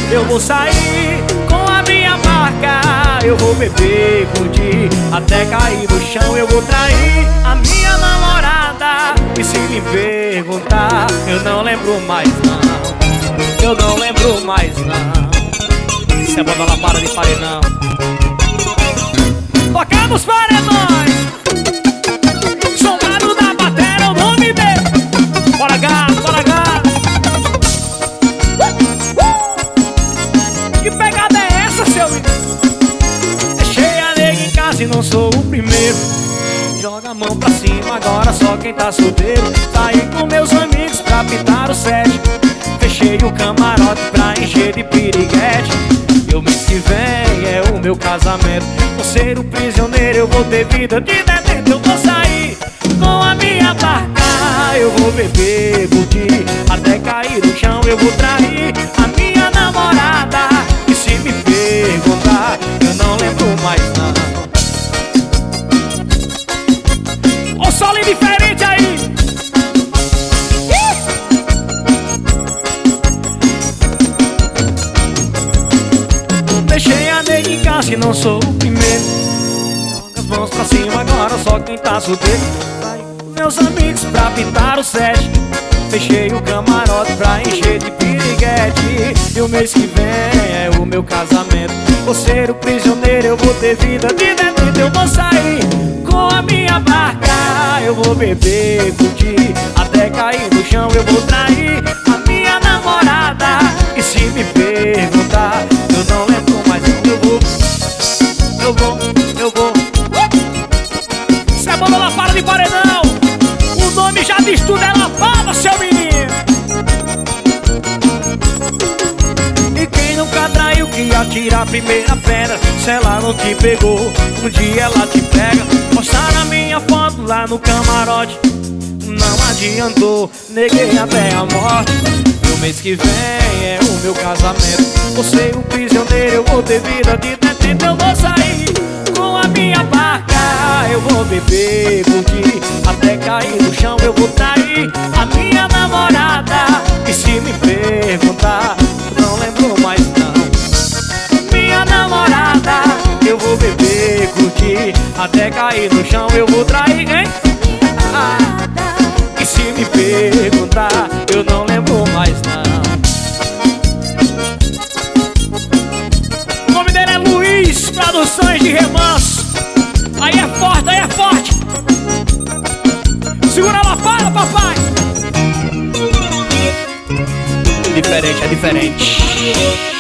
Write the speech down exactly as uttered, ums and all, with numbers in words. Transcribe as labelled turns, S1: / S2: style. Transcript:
S1: Eu vou sair com a minha marca, eu vou beber, curtir, até cair no chão. Eu vou trair a minha namorada, e se me perguntar, eu não lembro mais não. Eu não lembro mais não. Se a banda lá para de paredão, tocamos paredões. Soldado da bateria, é o nome dele. Bora gato, bora gato. Que pegada é essa, seu menino? Deixei a nega em casa e não sou o primeiro. Joga a mão pra cima, agora só quem tá solteiro. Saí com meus amigos pra pintar o set. Fechei o camarote pra encher de piriguete. E o mês que vem é o meu casamento. Vou ser o prisioneiro, eu vou ter vida de detento. Eu vou sair com a minha barca, eu vou beber, curtir, até cair no chão. Eu vou trair a minha namorada, e se me perguntar, eu não lembro mais não. Ô solo diferente aí. Deixei a nega em casa e não sou o primeiro. Joga as mãos pra cima, agora só quem tá solteiro. Vai com meus amigos pra pintar o set. Fechei o camarote pra encher de piriguete. E o mês que vem é o meu casamento. Vou ser o prisioneiro, eu vou ter vida de detento. Eu vou sair com a minha barca, eu vou beber, curtir, até cair no chão. Eu vou trair a minha namorada, e se me perguntar, eu não lembro mais não. Eu vou, eu vou, eu vou. Se a banda lá para de paredão, o nome já diz tudo, é lapada, seu menino. E quem nunca traiu que atira a primeira pedra. Se ela não te pegou, um dia ela te pega. Postaram a minha foto lá no camarote, não adiantou, neguei até a morte. O mês que vem é o meu casamento. Vou ser o prisioneiro, eu vou ter vida de detento. Eu vou sair com a minha barca, eu vou beber, curtir, até cair no chão. Eu vou trair a minha namorada, e se me perguntar, não lembro mais não. Minha namorada, eu vou beber, curtir, até cair no chão. Eu vou trair, hein? E se me perguntar, eu não lembro mais não. O nome dele é Luiz Produções de Remanso. Aí é forte, aí é forte. Segura a lapada, papai. Diferente, é diferente.